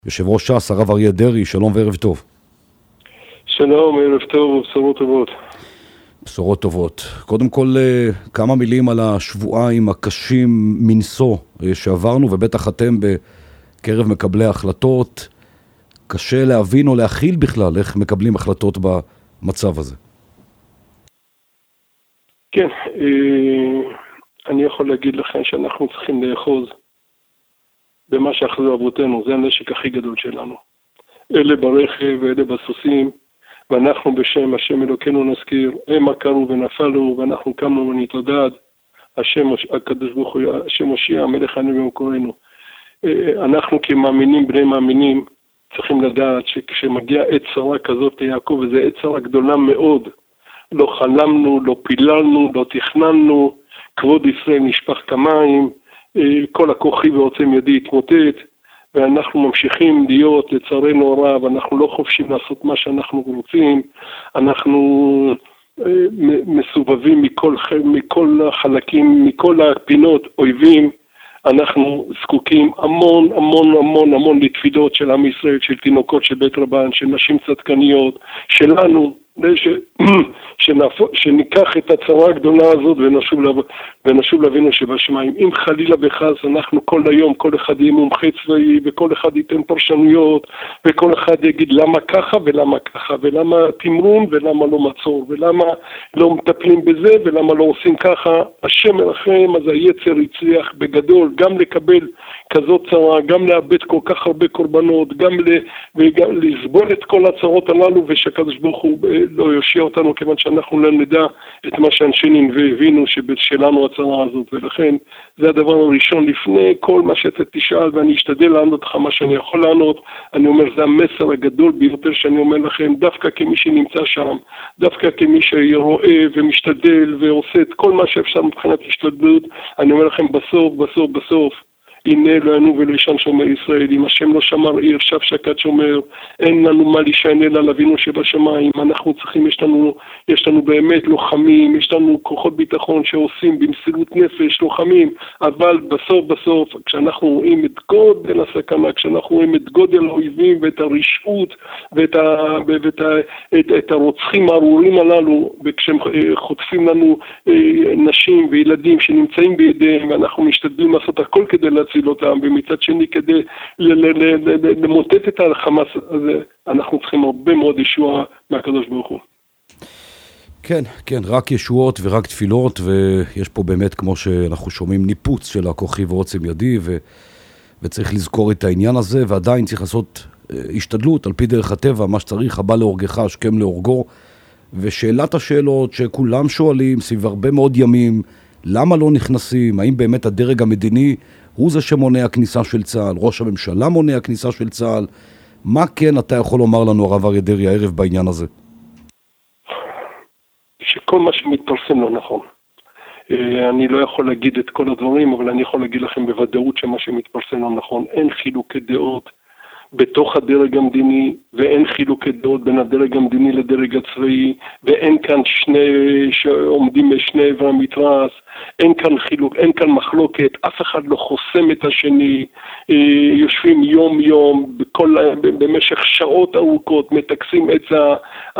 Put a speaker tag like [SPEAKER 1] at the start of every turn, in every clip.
[SPEAKER 1] יושב ראש ש"ס, הרב אריה דרעי, שלום וערב טוב.
[SPEAKER 2] שלום, ערב טוב ובשורות טובות.
[SPEAKER 1] בשורות טובות. קודם כל, כמה מילים על השבועיים הקשים מנשוא שעברנו, ובטח אתם בקרב מקבלי ההחלטות. קשה להבין או להכיל בכלל איך מקבלים החלטות במצב הזה.
[SPEAKER 2] כן, אני יכול להגיד לכם שאנחנו צריכים לאחוז במה שאחזו אבותינו, זה הנשק הכי גדול שלנו. אלה ברכב ואלה בסוסים, ואנחנו בשם השם אלוקינו נזכיר, הם עקרו ונפלו, ואנחנו קמנו ונתעודד, השם הקדוש ברוך הוא, השם מושיע, המלך עלינו ומקורנו. אנחנו כמאמינים, בני מאמינים, צריכים לדעת שכשמגיע עת צרה כזאת ליעקב, וזו עת צרה גדולה מאוד, לא חלמנו, לא פיללנו, לא תכננו, כבוד ישראל נשפך כמים, כל הכוחי ועוצם ידי התמוטט, ואנחנו ממשיכים להיות לצערנו הרב, אנחנו לא חופשים לעשות מה שאנחנו רוצים, אנחנו מסובבים מכל החלקים, מכל הפינות אויבים, אנחנו זקוקים המון המון המון המון לתפילות של עם ישראל, של תינוקות של בית רבן, של נשים צדקניות, שלנו, שניקח את הצרה הגדולה הזאת ונשוב להבינו שבשמיים. אם חלילה וחס אנחנו כל היום, כל אחד יהיה מומחה צבאי וכל אחד ייתן פרשנויות וכל אחד יגיד למה ככה ולמה ככה ולמה תמרון ולמה לא מצור ולמה לא מטפלים בזה ולמה לא עושים ככה, השם מרחם, אז היצר הצליח בגדול גם לקבל כזאת צרה, גם לאבד כל כך הרבה קורבנות, גם לסבול את כל הצרות הללו, ושהקדוש ברוך הוא לא יושיע אותנו, כיוון שאנחנו לא נדע את מה שאנשי נינווה הבינו שבשלנו הצרה הזאת, ולכן זה הדבר הראשון לפני כל מה שאתה תשאל, ואני אשתדל לענות לך מה שאני יכול לענות. אני אומר, זה המסר הגדול ביותר שאני אומר לכם, דווקא כמי שנמצא שם, דווקא כמי שרואה ומשתדל ועושה את כל מה שאפשר מבחינת השתדלות, אני אומר לכם בסוף, הנה לנו ולשן שומר ישראל, אם השם לא שמר עיר, שב שקד שומר, אין לנו מה להישען אלא על אבינו שבשמיים. אנחנו צריכים, יש לנו באמת לוחמים, יש לנו כוחות ביטחון שעושים במסירות נפש, לוחמים, אבל בסוף, כשאנחנו רואים את גודל הסכנה, כשאנחנו רואים את גודל האויבים ואת הרשעות ואת הרוצחים הארורים הללו, וכשהם חוטפים לנו נשים וילדים שנמצאים בידיהם, ואנחנו משתדלים לעשות הכל כדי להציל אותם, ומצד שני כדי למוטט את החמאס הזה, אנחנו צריכים הרבה מאוד ישועה מהקדוש ברוך הוא.
[SPEAKER 1] כן, רק ישועות ורק תפילות, ויש פה באמת, כמו שאנחנו שומעים, ניפוץ של הכוחי ועוצם ידי, וצריך לזכור את העניין הזה, ועדיין צריך לעשות השתדלות על פי דרך הטבע, מה שצריך, הבא להורגך, השכם להורגו, ושאלת השאלות שכולם שואלים סביב הרבה מאוד ימים, למה לא נכנסים? האם באמת הדרג המדיני הוא זה שמונע כניסה של צה"ל? ראש הממשלה מונע כניסה של צה"ל? מה כן אתה יכול לומר לנו, הרב אריה דרעי, הערב בעניין הזה?
[SPEAKER 2] שכל מה שמתפרסם לא נכון. אני לא יכול להגיד את כל הדברים, אבל אני יכול להגיד לכם בוודאות שמה שמתפרסם לא נכון. אין חילוקי דעות בתוך הדרג המדיני, ואין חילוקי דעות בין הדרג המדיני לדרג הצבאי, ואין כאן שעומדים בשני עבר המתרס, אין כאן חילוק, אין כאן מחלוקת, אף אחד לא חוסם את השני, יושבים יום במשך שעות ארוכות, מתקסים עצה,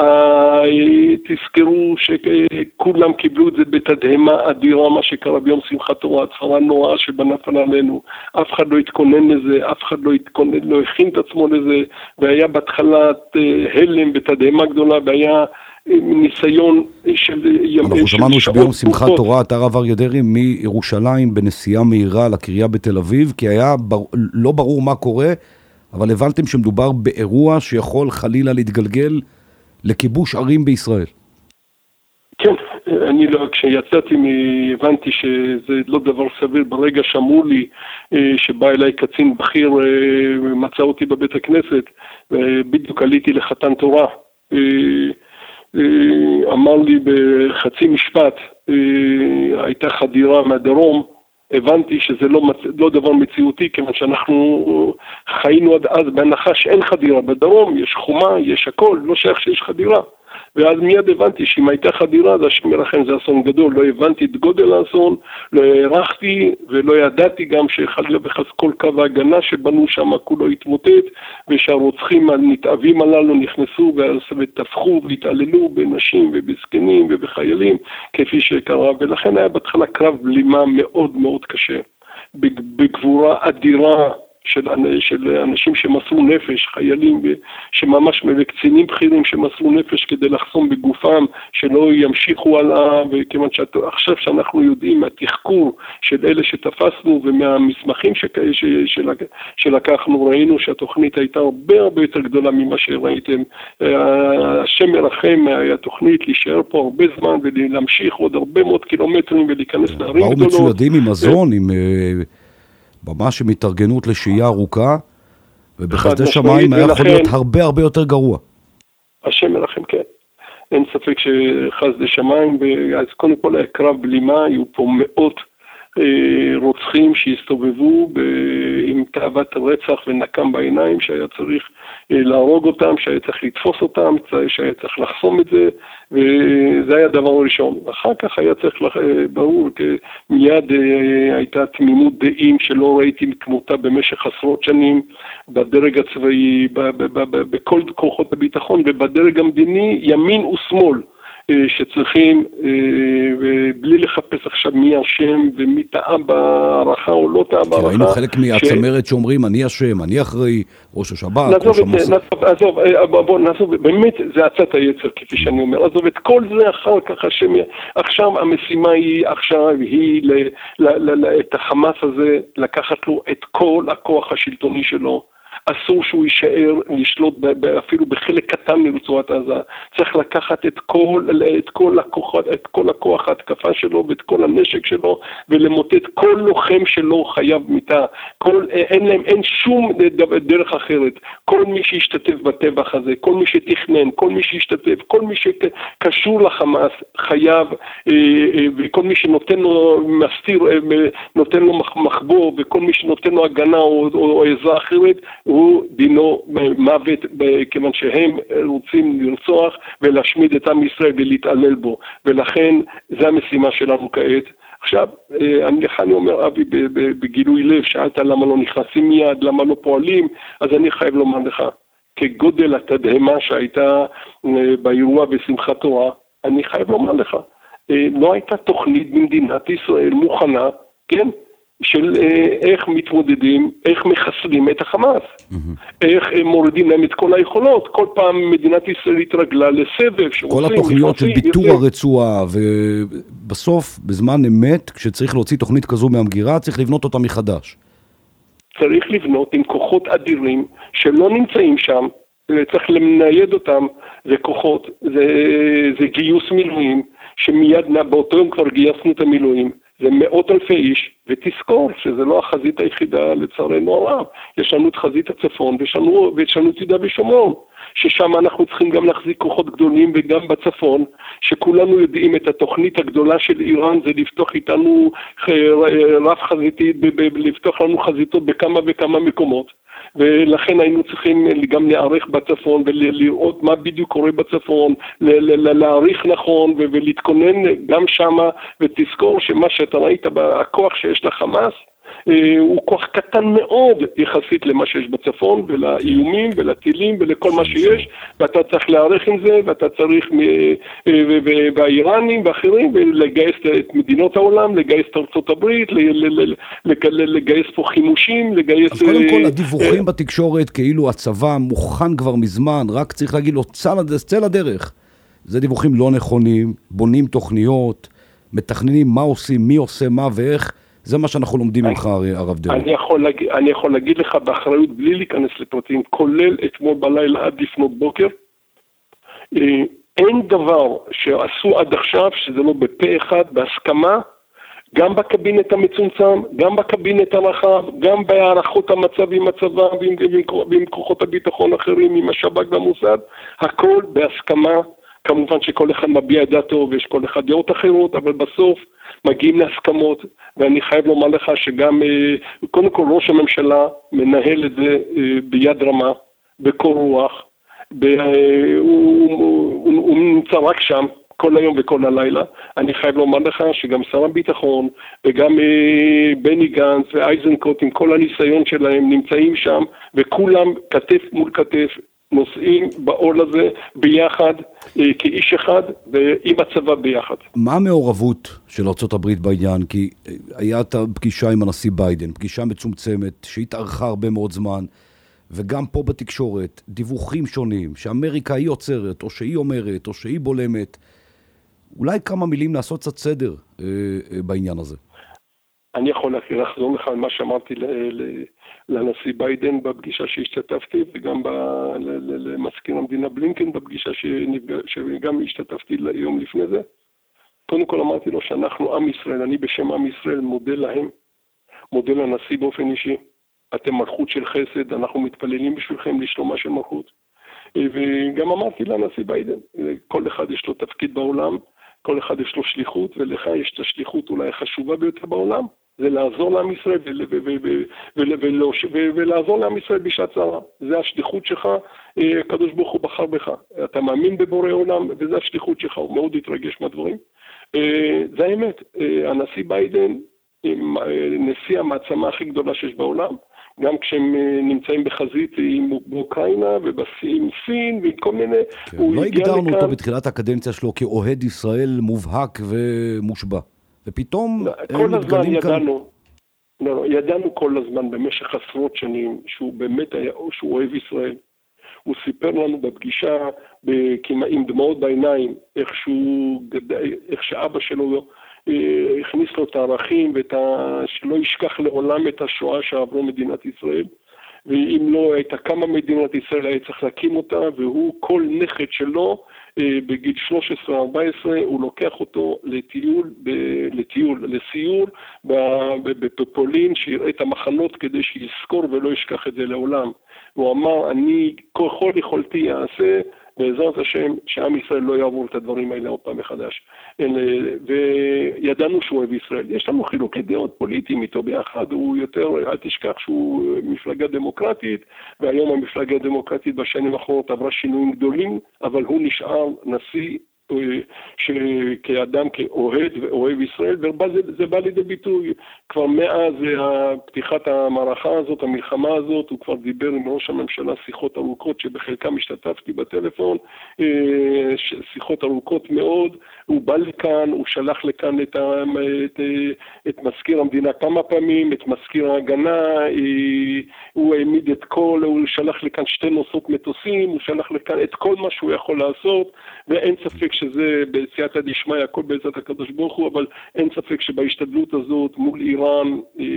[SPEAKER 2] תזכרו שכולם קיבלו את זה בתדהמה אדירה, מה שקרה ביום שמחת תורה, הצרה נוראה שבנפל עלינו, אף אחד לא התכונן לזה, אף אחד לא הכין את עצמו לזה, והיה בהתחלת הלם בתדהמה גדולה, והיה ניסיון של ימים.
[SPEAKER 1] אנחנו שמענו שביום שמחת תורה אתה, הרב אריה דרעי, מירושלים בנסיעה מהירה לקריה בתל אביב, כי היה לא ברור מה קורה, אבל הבנתם שמדובר באירוע שיכול חלילה להתגלגל לכיבוש ערים בישראל. כן,
[SPEAKER 2] אני לא, כשיצאתי הבנתי שזה לא דבר סביר. ברגע שאמרו לי שבא אליי קצין בכיר, מצא אותי בבית הכנסת, בדיוק עליתי לחתן תורה, אמר לי בחצי משפט, הייתה חדירה מהדרום, הבנתי שזה לא דבר מציאותי, כיוון שאנחנו חיינו עד אז בהנחה שאין חדירה בדרום, יש חומה, יש הכל, לא שייך שיש חדירה. ואז מיד הבנתי שאם הייתה חדירה, אז השם ירחם, זה אסון גדול. לא הבנתי את גודל האסון, לא הערכתי ולא ידעתי גם שחלילה וחס כל קו ההגנה שבנו שם כולו התמוטט, ושהרוצחים הנתעבים הללו נכנסו וטפחו והתעללו בנשים ובזקנים ובחיילים כפי שקרה, ולכן היה בהתחלה קרב בלימה מאוד מאוד קשה, בגבורה אדירה של אנשים שמסרו נפש, חיילים שממש קצינים בכירים שמסרו נפש כדי לחסום בגופם שלא ימשיכו הלאה, וכיוון שעכשיו שאנחנו יודעים מהתחקור של אלה שתפסנו ומהמסמכים שלקחנו, ראינו שהתוכנית הייתה הרבה יותר גדולה ממה שראיתם. השם ירחם, התוכנית להישאר פה הרבה זמן ולהמשיך עוד הרבה מאוד קילומטרים ולהיכנס לערים גדולות.
[SPEAKER 1] באו מצוידים עם מזון, עם ממש עם התארגנות לשהייה ארוכה, ובחסדי שמיים היה יכול להיות הרבה יותר גרוע.
[SPEAKER 2] השם ירחם, כן. אין ספק שחסדי שמיים, אז קודם כל היה קרב בלימה, היו פה מאות רוצחים שהסתובבו עם תאוות רצח ונקם בעיניים, שהיה צריך להרוג אותם, שהיה צריך לתפוס אותם, שהיה צריך לחסום את זה, וזה היה דבר ראשון. אחר כך היה צריך, ברור, מיד הייתה תמימות דעים שלא ראיתי כמותה במשך עשרות שנים, בדרג הצבאי, בכל כוחות הביטחון, ובדרג המדיני, ימין ושמאל. שצריכים, בלי לחפש עכשיו מי אשם ומי טעה בערכה או לא טעה בערכה.
[SPEAKER 1] ראינו חלק מהצמרת שאומרים, אני אשם, אני אחראי, ראש השב"כ, ראש המוסד.
[SPEAKER 2] בוא נעזוב, באמת זה עצת היצר, כפי שאני אומר. עזוב את כל זה אחר כך, עכשיו המשימה היא, את החמאס הזה, לקחת לו את כל הכוח השלטוני שלו. אסור שהוא יישאר לשלוט אפילו בחלק קטן מרצועת עזה. צריך לקחת את כל הכוח ההתקפה שלו ואת כל הנשק שלו ולמוטט כל לוחם שלו חייב מיתה. אין שום דרך אחרת. כל מי שישתתף בטבח הזה, כל מי שתכנן, כל מי שישתתף, כל מי שקשור לחמאס חייב, וכל מי שנותן לו מסתיר, נותן לו מחבוא, וכל מי שנותן לו הגנה או עזרה אחרת, הוא דינו מוות, כיוון שהם רוצים לרצוח ולהשמיד את עם ישראל ולהתעלל בו, ולכן זה המשימה שלנו כעת. עכשיו, אני אומר, אבי, בגילוי לב, שאלת למה לא נכנסים מיד, למה לא פועלים, אז אני חייב לומר לך, כגודל התדהמה שהייתה באירוע בשמחת תורה, אני חייב לומר לך, לא הייתה תוכנית במדינת ישראל מוכנה, כן? של איך מתמודדים, איך מחסלים את החמאס, איך מורידים להם את כל היכולות. כל פעם מדינת ישראל התרגלה לסבב.
[SPEAKER 1] כל התוכניות של ביטור הרצועה, ובסוף, בזמן אמת, כשצריך להוציא תוכנית כזו מהמגירה, צריך לבנות אותה מחדש.
[SPEAKER 2] צריך לבנות עם כוחות אדירים שלא נמצאים שם, צריך למנייד אותם, זה כוחות, זה גיוס מילואים, שמיד באותו יום כבר גייסנו את המילואים. זה מאות אלפי איש, ותזכור שזה לא החזית היחידה לצערנו הרב. יש לנו את חזית הצפון, ויש לנו את יהודה ושומרון, ששם אנחנו צריכים גם להחזיק כוחות גדולים, וגם בצפון, שכולנו יודעים את התוכנית הגדולה של איראן, זה לפתוח איתנו רב חזיתית, לפתוח לנו חזיתות בכמה וכמה מקומות. ולכן היינו צריכים גם להעריך בצפון ולראות מה בדיוק קורה בצפון, להעריך נכון ולהתכונן גם שמה, ותזכור שמה שאתה ראית בכוח שיש לחמאס הוא כוח קטן מאוד יחסית למה שיש בצפון ולאיומים ולטילים ולכל מה שיש, ואתה צריך להעריך עם זה, ואתה צריך והאיראנים ואחרים לגייס את מדינות העולם, לגייס את ארצות הברית, לגייס פה חימושים, לגייס...
[SPEAKER 1] אז קודם כל הדיווחים בתקשורת כאילו הצבא מוכן כבר מזמן, רק צריך להגיד לו צא לדרך. זה דיווחים לא נכונים, בונים תוכניות, מתכננים מה עושים, מי עושה מה ואיך. זה מה שאנחנו לומדים ממך, הרב דרעי.
[SPEAKER 2] אני יכול להגיד לך באחריות, בלי להיכנס לפרטים, כולל אתמול בלילה עד לפנות בוקר, אין דבר שעשו עד עכשיו שזה לא בפה אחד, בהסכמה, גם בקבינט המצומצם, גם בקבינט הרחב, גם בהערכות המצב עם הצבא ועם כוחות הביטחון האחרים, עם השב"כ והמוסד, הכל בהסכמה. כמובן שכל אחד מביע דעתו ויש כל אחד דעות אחרות, אבל בסוף מגיעים להסכמות, ואני חייב לומר לך שגם, קודם כל ראש הממשלה מנהל את זה ביד רמה, בקור רוח, הוא נמצא רק שם, כל היום וכל הלילה. אני חייב לומר לך שגם שר הביטחון וגם בני גנץ ואייזנקוט עם כל הניסיון שלהם נמצאים שם, וכולם כתף מול כתף נוסעים בעול הזה ביחד, כאיש אחד ועם הצבא ביחד.
[SPEAKER 1] מה המעורבות של ארצות הברית בעניין? כי הייתה פגישה עם הנשיא ביידן, פגישה מצומצמת שהתארכה הרבה מאוד זמן, וגם פה בתקשורת דיווחים שונים שאמריקה היא עוצרת, או שהיא אומרת, או שהיא בולמת. אולי כמה מילים לעשות קצת סדר בעניין הזה.
[SPEAKER 2] אני יכול לחזור לך על מה שאמרתי לנשיא ביידן בפגישה שהשתתפתי, וגם למזכיר המדינה בלינקן בפגישה שגם השתתפתי יום לפני זה. קודם כל אמרתי לו שאנחנו עם ישראל, אני בשם עם ישראל מודה להם, מודה לנשיא באופן אישי. אתם מלכות של חסד, אנחנו מתפללים בשבילכם לשלומה של מלכות. וגם אמרתי לנשיא ביידן, כל אחד יש לו תפקיד בעולם, כל אחד יש לו שליחות, ולך יש את השליחות אולי החשובה ביותר בעולם, זה לעזור לעם ישראל ולעזור לעם ישראל בשעת צרה. זה השליחות שלך, הקדוש ברוך הוא בחר בך. אתה מאמין בבורא עולם, וזה השליחות שלך, הוא מאוד התרגש מהדברים. זה האמת, הנשיא ביידן, נשיא המעצמה הכי גדולה שיש בעולם, גם כשהם נמצאים בחזית עם אוקראינה ובסין סין ועם כל מיני...
[SPEAKER 1] לא הגדרנו אותו בתחילת הקדנציה שלו כאוהד ישראל מובהק ומושבע. ופתאום...
[SPEAKER 2] כל הזמן ידענו כל הזמן במשך עשרות שנים שהוא באמת היה, שהוא אוהב ישראל. הוא סיפר לנו בפגישה עם דמעות בעיניים איך שאבא שלו הכניס לו את הערכים שלא ישכח לעולם את השואה שעברו מדינת ישראל, ואם לא הייתה קמה מדינת ישראל היה צריך להקים אותה, והוא כל נכד שלו בגיל 13-14 הוא לוקח אותו לסיור בפולין, שיראה את המחנות כדי שיזכור ולא ישכח את זה לעולם. הוא אמר, אני כל יכולתי יעשה בעזרת השם שעם ישראל לא יעבור את הדברים האלה עוד פעם מחדש. וידענו שהוא אוהב ישראל. יש לנו חילוקי דעות פוליטיים איתו ביחד, הוא יותר, אל תשכח שהוא מפלגה דמוקרטית, והיום המפלגה הדמוקרטית בשנים האחרונות עברה שינויים גדולים, אבל הוא נשאר נשיא כאדם, כאוהד ואוהב ישראל, וזה בא לידי ביטוי. כבר מאז פתיחת המערכה הזאת, המלחמה הזאת, הוא כבר דיבר עם ראש הממשלה שיחות ארוכות, שבחלקם השתתפתי בטלפון, שיחות ארוכות מאוד. הוא בא לכאן, הוא שלח לכאן את מזכיר המדינה כמה פעמים, את מזכיר ההגנה, הוא העמיד הוא שלח לכאן 2 נוסעות מטוסים, הוא שלח לכאן את כל מה שהוא יכול לעשות, ואין ספק שזה בסייעתא דשמיא, הכל בעזרת הקדוש ברוך הוא, אבל אין ספק שבהשתדלות הזאת מול איראן,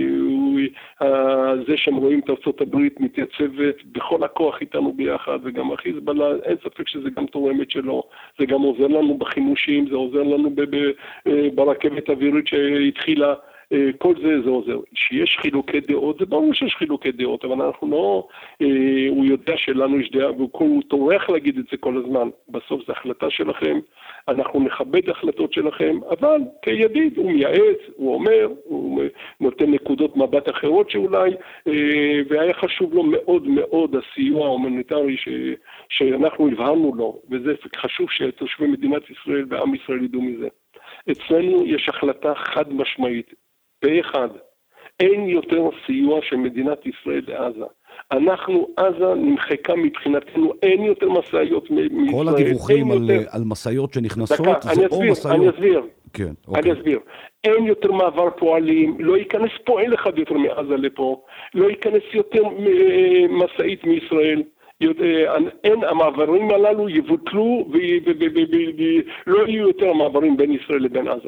[SPEAKER 2] זה שהם רואים את ארצות הברית מתייצבת בכל הכוח איתנו ביחד, וגם החיזבאללה, אין ספק שזה גם תורמת שלו, זה גם עוזר לנו בחימושים, זה עוזר לנו ברכבת אווירית שהתחילה, כל זה עוזר. שיש חילוקי דעות, זה ברור שיש חילוקי דעות, אבל אנחנו לא, הוא יודע שלנו יש דעה, והוא טורח להגיד את זה כל הזמן. בסוף זה החלטה שלכם, אנחנו נכבד החלטות שלכם, אבל כידיד הוא מייעץ, הוא אומר, הוא נותן נקודות מבט אחרות שאולי, והיה חשוב לו מאוד מאוד הסיוע ההומניטרי שאנחנו הבהרנו לו, וזה חשוב שתושבי מדינת ישראל ועם ישראל ידעו מזה. אצלנו יש החלטה חד משמעית, באחד, אין יותר סיוע של מדינת ישראל לעזה. אנחנו, עזה נמחקה מבחינתנו, אין יותר מסעיות מישראל.
[SPEAKER 1] כל הדיווחים על מסעיות שנכנסות, זה או מסעיות...
[SPEAKER 2] אני אסביר. אין יותר מעבר פועלים, לא ייכנס פועל אחד יותר מעזה לפה, לא ייכנס יותר מסעית מישראל. אין, המעברים הללו יבוטלו ולא יהיו יותר מעברים בין ישראל לבין עזה.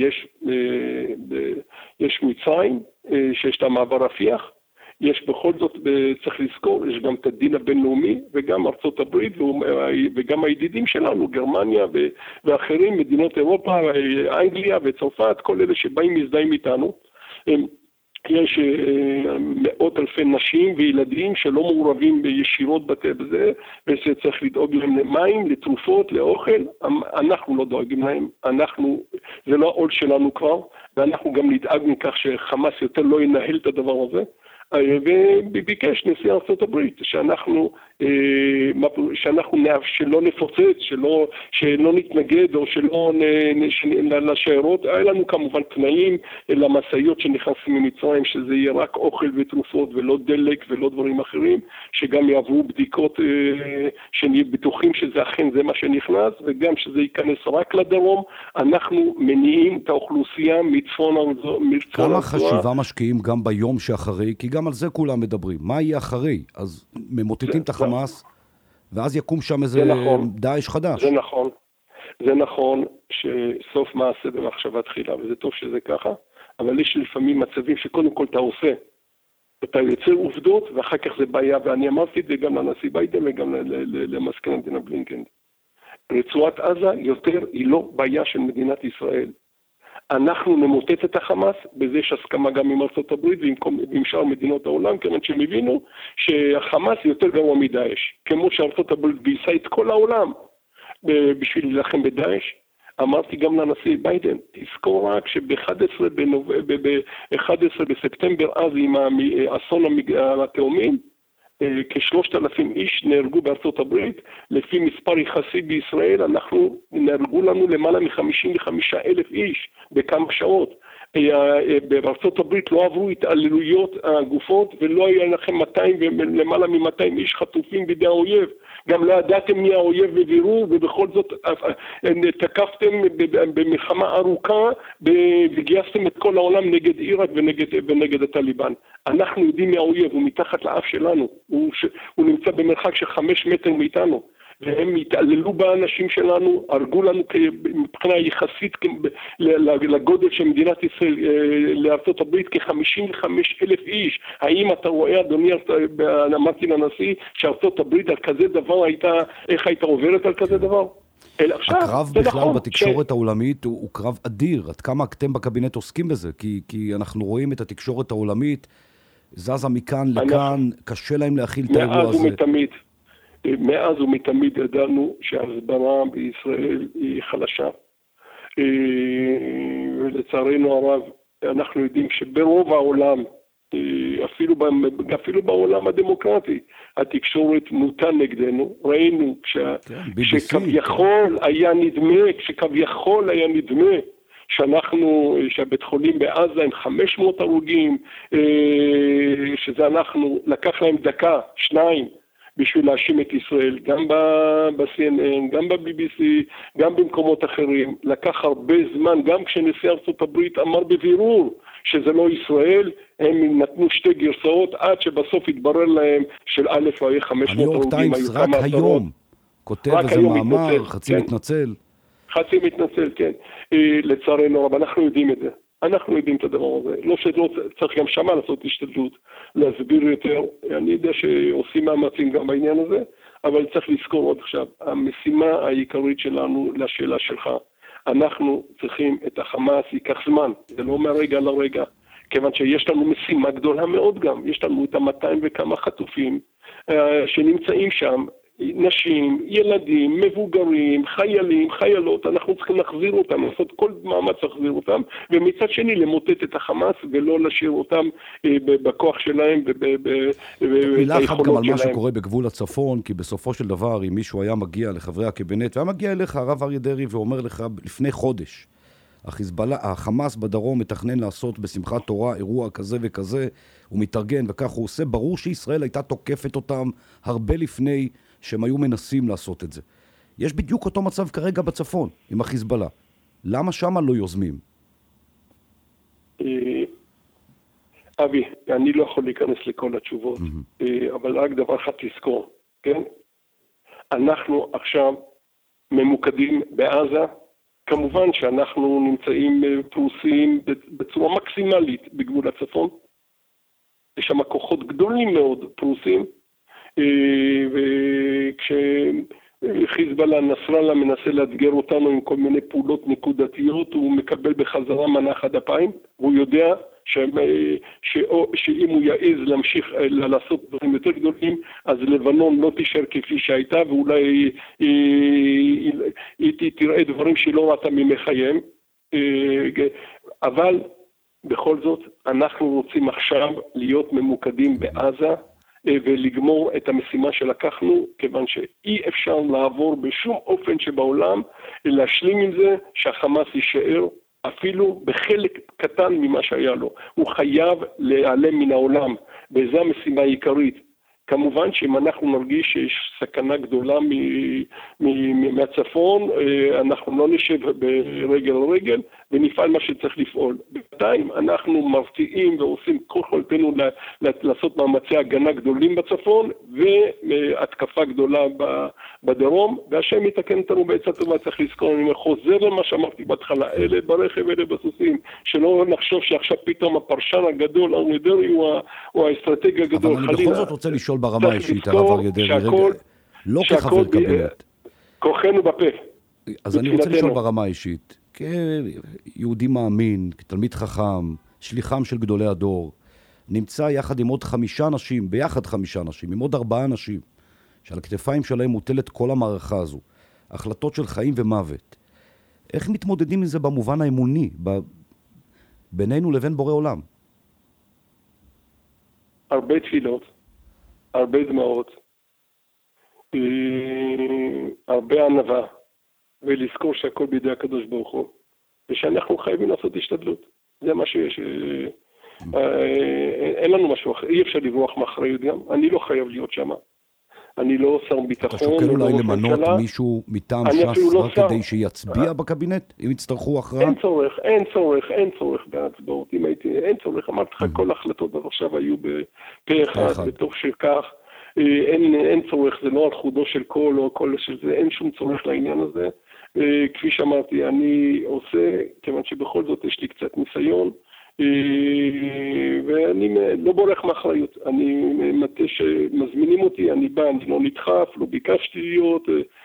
[SPEAKER 2] יש מצרים שיש את המעבר רפיח, יש בכל זאת, צריך לזכור, יש גם את הדין הבינלאומי וגם ארצות הברית וגם הידידים שלנו, גרמניה ואחרים, מדינות אירופה, אנגליה וצרפת, כל אלה שבאים מזדהים איתנו. יש מאות אלפי נשים וילדים שלא מעורבים בישירות בזה, ושצריך לדאוג להם למים, לתרופות, לאוכל. אנחנו לא דואגים להם, זה לא העול שלנו כבר, ואנחנו גם נדאג מכך שחמאס יותר לא ינהל את הדבר הזה. וביקש נשיא ארצות הברית שאנחנו שלא נפוצץ, שלא נתנגד או שלא לשיירות. היה לנו כמובן תנאים למשאיות שנכנסים ממצרים, שזה יהיה רק אוכל ותרופות ולא דלק ולא דברים אחרים, שגם יעברו בדיקות שנהיה בטוחים שזה אכן זה מה שנכנס, וגם שזה ייכנס רק לדרום. אנחנו מניעים את האוכלוסייה מצפון הרצועה.
[SPEAKER 1] כמה חשיבה משקיעים גם ביום שאחרי? כי גם על זה כולם מדברים. מה יהיה אחרי? אז ממוטטים את החמאס, ואז יקום שם איזה דאעש חדש.
[SPEAKER 2] זה נכון שסוף מעשה במחשבה תחילה, וזה טוב שזה ככה, אבל יש לפעמים מצבים שקודם כל אתה עושה, אתה יוצר עובדות, ואחר כך זה בעיה, ואני אמרתי את זה גם לנשיא ביידן וגם למזכיר המדינה בלינקן. רצועת עזה יותר היא לא בעיה של מדינת ישראל. אנחנו נמוטט את החמאס, בזה יש הסכמה גם עם ארצות הברית ועם שאר מדינות העולם, כיוון שהם הבינו שהחמאס יותר גרוע מדאעש. כמו שארצות הברית גייסה את כל העולם בשביל להילחם בדאעש, אמרתי גם לנשיא ביידן, תזכור רק שב-11 בספטמבר אז עם אסון התאומים, כ3,000 איש נהרגו בארצות הברית, לפי מספר יחסי בישראל, נהרגו לנו למעלה מ-55,000 איש בכמה שעות. בארצות הברית לא עברו התעללויות הגופות, ולא היה לכם למעלה מ-200 איש חטופים בידי האויב. גם לא ידעתם מי האויב בבירור, ובכל זאת תקפתם במלחמה ארוכה, וגייסתם את כל העולם נגד עיראק ונגד הטליבן. אנחנו יודעים מי האויב, הוא מתחת לאף שלנו, הוא נמצא במרחק של 5 מטר מאיתנו. והם התעללו באנשים שלנו, הרגו לנו מבחינה יחסית לגודל של מדינת ישראל לארצות הברית כ-55,000 איש. האם אתה רואה, אדוני, אמרתי לנשיא, שארצות הברית על כזה דבר איך הייתה עוברת על כזה דבר?
[SPEAKER 1] הקרב בכלל בתקשורת העולמית הוא קרב אדיר. עד כמה אתם בקבינט עוסקים בזה? כי אנחנו רואים את התקשורת העולמית זזה מכאן לכאן, קשה להם להכיל את האירוע הזה.
[SPEAKER 2] מאז ומתמיד ידענו שההסברה בישראל היא חלשה, ולצערנו הרב אנחנו יודעים שברוב העולם, אפילו בעולם הדמוקרטי, התקשורת מוטה נגדנו. ראינו שכביכול היה נדמה שהבית חולים בעזה עם 500 הרוגים, שזה אנחנו, לקח להם דקה, 2, בשביל להאשים את ישראל, גם ב-CNN, גם ב-BBC, גם במקומות אחרים. לקח הרבה זמן, גם כשנשיא ארצות הברית אמר בבירור שזה לא ישראל, הם נתנו 2 גרסאות, עד שבסוף התברר להם של א' היה 500
[SPEAKER 1] הניו יורק טיימס רק היום כותב איזה מאמר, חצי מתנצל.
[SPEAKER 2] חצי מתנצל, כן. לצערנו רב, אנחנו יודעים את זה. אנחנו יודעים את הדבר הזה. לא שלא צריך גם שמה לעשות השתדלות, להסביר יותר. אני יודע שעושים מאמצים גם בעניין הזה, אבל צריך לזכור עוד עכשיו, המשימה העיקרית שלנו לשאלה שלך, אנחנו צריכים את החמאס, ייקח זמן, זה לא מהרגע לרגע, כיוון שיש לנו משימה גדולה מאוד גם, יש לנו את 200 וכמה חטופים שנמצאים שם, נשים, ילדים, מבוגרים, חיילים, חיילות, אנחנו צריכים להחזיר אותם, לעשות כל מאמץ להחזיר אותם, ומצד שני למוטט את החמאס ולא להשאיר אותם בכוח שלהם
[SPEAKER 1] מילה אחת גם על מה שקורה בגבול הצפון, כי בסופו של דבר אם מישהו היה מגיע לחברי הקבינט, והיה מגיע אליך הרב אריה דרעי ואומר לך לפני חודש, החמאס בדרום מתכנן לעשות בשמחת תורה אירוע כזה וכזה, הוא מתארגן וכך הוא עושה, ברור שישראל הייתה תוקפת אותם הרבה לפני שהם היו מנסים לעשות את זה. יש בדיוק אותו מצב כרגע בצפון, עם החיזבאללה. למה שמה לא יוזמים?
[SPEAKER 2] אבי, אני לא יכול להיכנס לכל התשובות, אבל רק דבר אחד תזכור, כן? אנחנו עכשיו ממוקדים בעזה, כמובן שאנחנו נמצאים פרוסים בצורה מקסימלית בגבול הצפון, יש שם כוחות גדולים מאוד פרוסים, וכשחיזבאללה נסראללה מנסה לאתגר אותנו עם כל מיני פעולות נקודתיות, הוא מקבל בחזרה מנה חד אפיים, והוא יודע שאם הוא יעז להמשיך לעשות דברים יותר גדולים, אז לבנון לא תישאר כפי שהייתה, ואולי היא תראה דברים שהיא לא ראתה מימי חייהם. אבל בכל זאת, אנחנו רוצים עכשיו להיות ממוקדים בעזה, ולגמור את המשימה שלקחנו, כיוון שאי אפשר לעבור בשום אופן שבעולם, להשלים עם זה שהחמאס יישאר אפילו בחלק קטן ממה שהיה לו. הוא חייב להיעלם מן העולם, וזו המשימה העיקרית. כמובן שאם אנחנו נרגיש שיש סכנה גדולה מהצפון, אנחנו לא נשב ברגל על רגל ונפעל מה שצריך לפעול. בינתיים אנחנו מרתיעים ועושים כל יכולתנו לעשות מאמצי הגנה גדולים בצפון והתקפה גדולה בדרום, והשם יתקן אותנו בעצה טובה. צריך לזכור, אני חוזר למה שאמרתי בהתחלה, אלה ברכב, אלה בסוסים, שלא נחשוב שעכשיו פתאום הפרשן הגדול, אריה דרעי הוא האסטרטג הגדול.
[SPEAKER 1] אבל אני בכל זאת רוצה לשאול ברמה האישית, הרב אריה דרעי, לא כחבר קבינט.
[SPEAKER 2] כוחנו בפה.
[SPEAKER 1] אז אני רוצה לשאול ברמה האישית, כיהודי מאמין, כתלמיד חכם, שליחם של גדולי הדור, נמצא יחד עם עוד 5 אנשים, ביחד 5 אנשים, עם עוד 4 אנשים, שעל הכתפיים שלהם מוטלת כל המערכה הזו, החלטות של חיים ומוות. איך מתמודדים עם זה במובן האמוני, בינינו לבין בורא עולם?
[SPEAKER 2] הרבה תפילות, הרבה דמעות, הרבה ענווה, ולזכור שהכל בידי הקדוש ברוך הוא, ושאנחנו חייבים לעשות השתדלות. זה מה שיש. אין לנו משהו אחר, אי אפשר לברוח מאחריות גם. אני לא חייב להיות שם. אני לא שר ביטחון.
[SPEAKER 1] אתה שוקל אולי למנות מישהו מטעם ש"ס רק כדי שיצביע בקבינט, אם יצטרכו הכרעה?
[SPEAKER 2] אין צורך בהצבעות. אין צורך, אמרתי לך, כל ההחלטות עד עכשיו היו בפה אחד, בתוך שכך. אין צורך, זה לא על חודו של כל או כל של זה, אין שום צורך לעניין הזה. כפי שאמרתי, אני עושה, כיוון שבכל זאת יש לי קצת ניסיון, ואני לא בורח מאחריות. אני מטה שמזמינים אותי, אני בא, אני לא נדחף, לא ביקשתי להיות,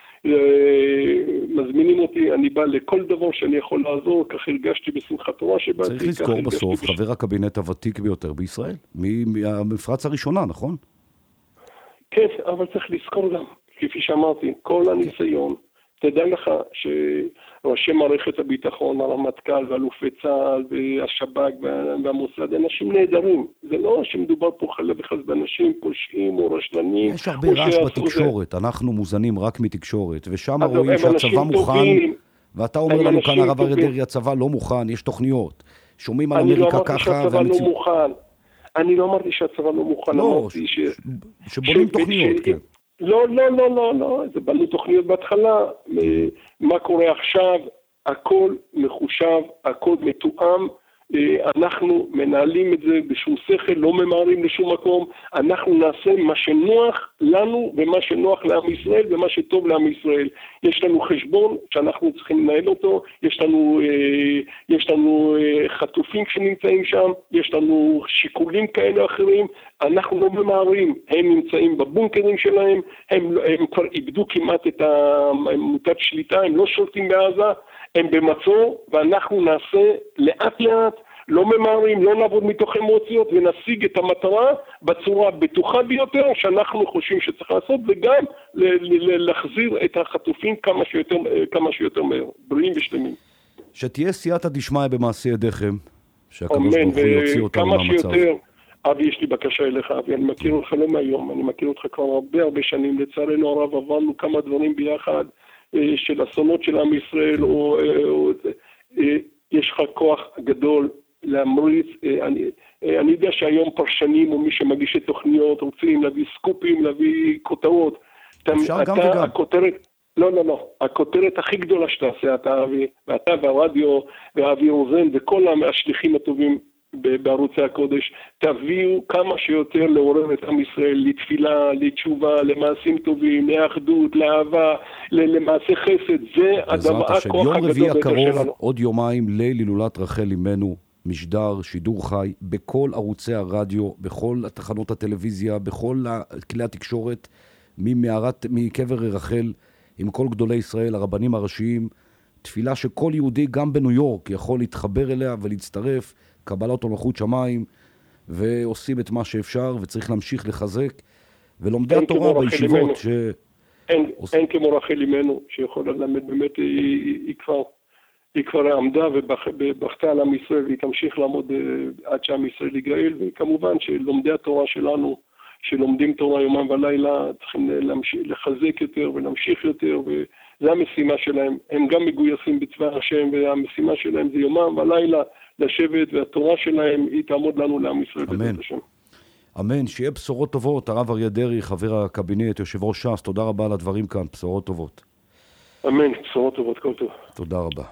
[SPEAKER 2] מזמינים אותי, אני בא לכל דבר שאני יכול לעזור, כך הרגשתי בשמחת תורה שבאתי.
[SPEAKER 1] צריך לזכור בסוף, חבר הקבינט הוותיק ביותר בישראל, מהמפרץ הראשונה, נכון?
[SPEAKER 2] כן, אבל צריך לזכור גם, כפי שאמרתי, כל הניסיון, תדע לך שראשי מערכת הביטחון, הרמטכ"ל ואלופי צה"ל והשב"כ והמוסד, אנשים נהדרים. זה לא שמדובר פה חלילה וחס באנשים פושעים או רשלנים.
[SPEAKER 1] יש הרבה רעש בתקשורת, אנחנו מוזנים רק מתקשורת, ושם רואים שהצבא מוכן, ואתה אומר לנו כאן הרב אריה דרעי, הצבא לא מוכן, יש תוכניות. שומעים על אמריקה ככה,
[SPEAKER 2] אני לא אמרתי שהצבא לא מוכן, אמרתי
[SPEAKER 1] שבונים תוכניות, כן.
[SPEAKER 2] לא, זה בנו תוכניות בהתחלה, מה קורה עכשיו, הכל מחושב, הכל מתואם, אנחנו מנהלים את זה בשום שכל, לא ממהרים לשום מקום, אנחנו נעשה מה שנוח לנו ומה שנוח לעם ישראל ומה שטוב לעם ישראל. יש לנו חשבון שאנחנו צריכים לנהל אותו, יש לנו חטופים שנמצאים שם, יש לנו שיקולים כאלה או אחרים, אנחנו לא ממהרים, הם נמצאים בבונקרים שלהם, הם כבר איבדו כמעט את המוטת שליטה, הם לא שולטים בעזה, הם במצור, ואנחנו נעשה לאט לאט, לא ממהרים, לא נעבוד מתוך אמוציות, ונשיג את המטרה בצורה הבטוחה ביותר שאנחנו חושבים שצריך לעשות, וגם להחזיר את החטופים כמה שיותר מהר, בריאים ושלמים.
[SPEAKER 1] שתהיה סייעתא דשמיא במעשי ידיכם, שהקדוש ברוך הוא יוציא אותנו מהמצב.
[SPEAKER 2] אבי, יש לי בקשה אליך, אבי, אני מכיר אותך לא מהיום, אני מכיר אותך כבר הרבה שנים, לצערנו הרב עברנו כמה דברים ביחד, של אסונות של עם ישראל, יש לך כוח גדול להמריץ. אני יודע שהיום פרשנים או מי שמגיש את תוכניות רוצים להביא סקופים, להביא כותרות.
[SPEAKER 1] אפשר גם וגם.
[SPEAKER 2] לא. הכותרת הכי גדולה שתעשה אתה, אבי, ואתה והרדיו ואבי רוזן וכל השליחים הטובים בערוצי הקודש, תביאו כמה שיותר לעורר את עם ישראל לתפילה, לתשובה, למעשים טובים, לאחדות, לאהבה, למעשה חסד. זה הדבר, הכוח הגדול
[SPEAKER 1] ביותר שלנו. יום רביעי הקרוב, עוד יומיים, ליל הילולת רחל אמנו, משדר, שידור חי, בכל ערוצי הרדיו, בכל תחנות הטלוויזיה, בכל כלי התקשורת, מקבר רחל, עם כל גדולי ישראל, הרבנים הראשיים, תפילה שכל יהודי, גם בניו יורק, יכול להתחבר אליה ולהצטרף, קבלת מלכות שמיים, ועושים את מה שאפשר, וצריך להמשיך לחזק, ולומדי התורה בישיבות
[SPEAKER 2] אין כמו רחל אמנו, שיכולה ללמד באמת, היא כבר היא כבר עמדה ובכתה על עם ישראל, והיא תמשיך לעמוד עד שעם ישראל יגאל, וכמובן שלומדי התורה שלנו, שלומדים תורה יומם ולילה, צריכים לחזק יותר ולהמשיך יותר, וזה המשימה שלהם. הם גם מגויסים בצבא השם, והמשימה שלהם זה יומם ולילה לשבת, והתורה שלהם היא תעמוד לנו לעם ישראל.
[SPEAKER 1] אמן. אמן, שיהיה בשורות טובות. הרב אריה דרעי, חבר הקבינט, יושב ראש ש"ס, תודה רבה על הדברים כאן, בשורות טובות.
[SPEAKER 2] אמן, בשורות טובות, כל טוב.
[SPEAKER 1] תודה רבה.